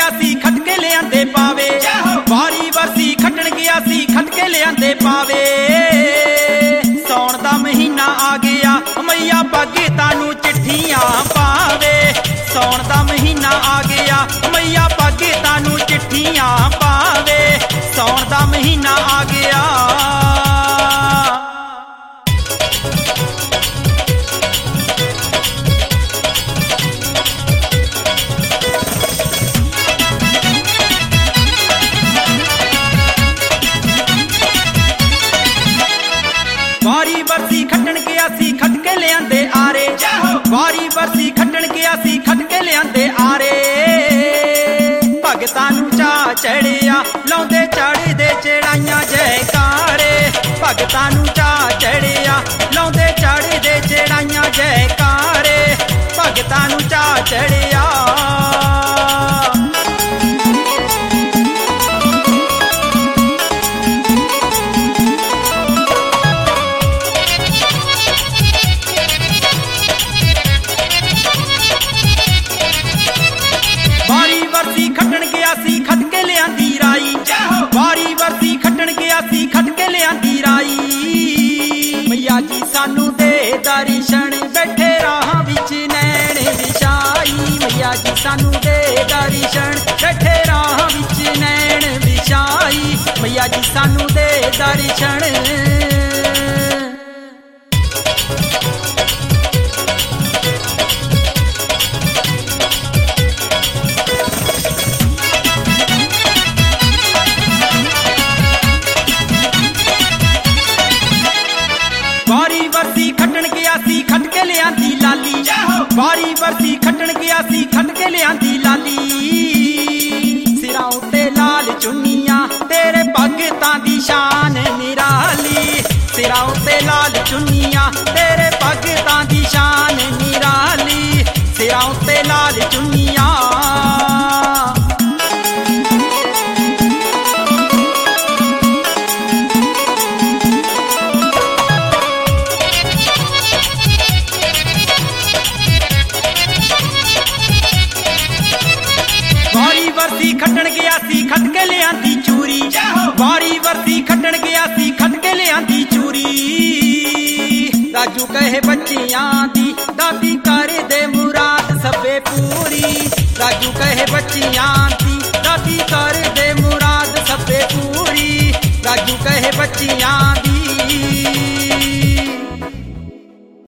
सी खटके लियांदे पावे, वारी वरसी खटन गया सी खटके लियांदे पावे। सौण दा महीना आ गया मैया भगतां नूं चिट्ठियां पावे। सौण दा महीना आ गया मैया भगतां नूं चिट्ठियां पावे। सौण दा महीना आ गया। वारी वरसी खटन गया सी खटके लियांदे आरे, वारी वरसी खटन गया सी खटके लियांदे आरे। भगतां नूं चा चढ़िया लाउंदे चढ़दे चढ़ाइयां जयकारे। भगतां नूं चा चढ़िया लाउंदे चढ़दे चढ़ाइयां जयकारे। भगतां नूं चा चढ़िया। वारी वरसी खटन गया सी खटके लियांदी राई, वारी वरसी खटन गया सी खटके लियांदी राई। मैया जी सानू दे दर्शन बैठे राह विच नैण विछाई। मैया जी सानू दे दर्शन बैठे राह विच नैण विछाई। मैया जी सानू दे दर्शन। वारी वरसी खटन गया सी खटके लियांदी लाली, वारी वरसी खटन गया सी खटके लियांदी लाली। सिरां उत्ते लाल चुन्नियां तेरे भगतां दी शान निराली। सिरां उत्ते लाल चुन्नियां तेरे भगतां दी शान निराली। सिरां उत्ते लाल चुन्नियां। वारी वरसी खटन गया सी खटके लियांदी चूरी, वारी वरसी खटन गया सी खटके लियांदी चूरी। राजू कहे बच्चियां दी दादी कर दे मुराद सबे पूरी। राजू कहे बच्चियां दी दादी कर दे मुराद सबे पूरी। राजू कहे बच्चियां दी